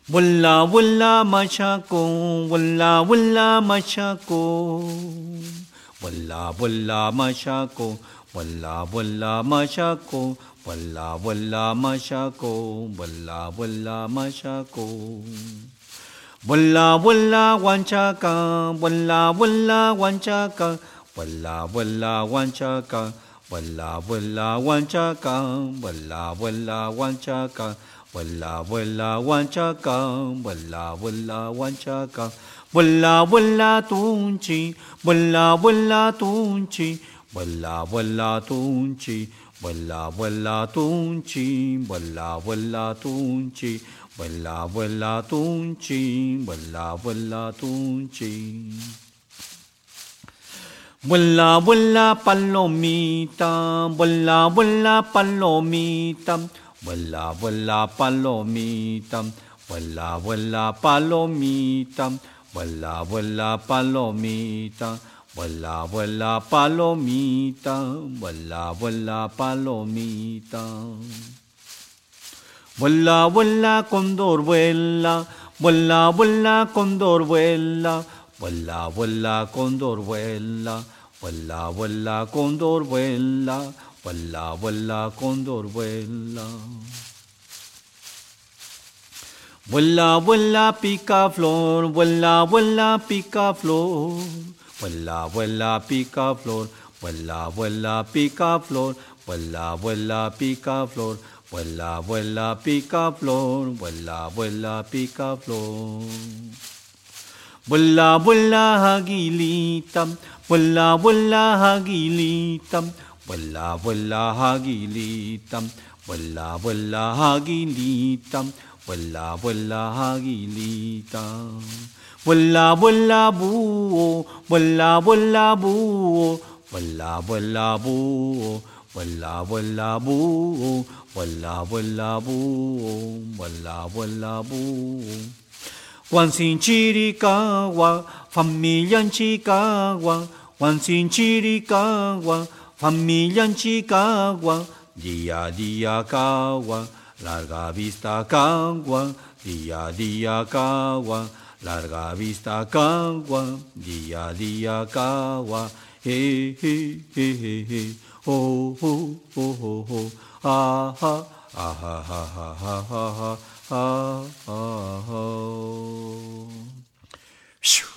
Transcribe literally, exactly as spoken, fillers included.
Walla walla machako, walla walla machako. Walla walla machako, walla walla machako, walla walla machako, walla walla machako. Walla walla wanchaka, walla walla wanchaka, walla walla wanchaka, walla walla wanchaka, walla walla wanchaka. Walla walla wanchaka, walla walla wanchaka, walla walla tunchi, walla walla tunchi, walla walla tunchi, walla walla tunchi, walla walla tunchi, walla walla tunchi, walla walla tunchi. Walla walla palomita, walla walla palomita. Walla walla palomita, walla walla palomita, walla walla palomita, walla walla palomita, walla walla palomita. Walla walla condor vuela, walla walla condor vuela, walla walla condor vuela, walla walla condor vuela. Walla walla condor vuela. Vuela vuela picaflor, vuela vuela picaflor, vuela vuela picaflor, vuela vuela picaflor, vuela vuela picaflor, vuela vuela picaflor, vuela vuela picaflor. Vuela vuela agilita, vuela vuela agilita. Vuela, vuela, agilita, vuela, vuela, agilita, vuela, vuela, agilita. Vuela, vuela, búho, vuela, vuela, búho, vuela, vuela, búho, vuela, vuela, búho, vuela, vuela, búho, vuela, vuela, búho. Wansin Chiricahua, familia en Chicago, Wansin Chiricahua. Familia en Chicago, día a día cagua, larga vista cagua, día a día cagua, larga vista cagua, día a día cagua, he he he he he, oh oh oh oh oh, ah ah ah ah ah ah ah ah ah ah.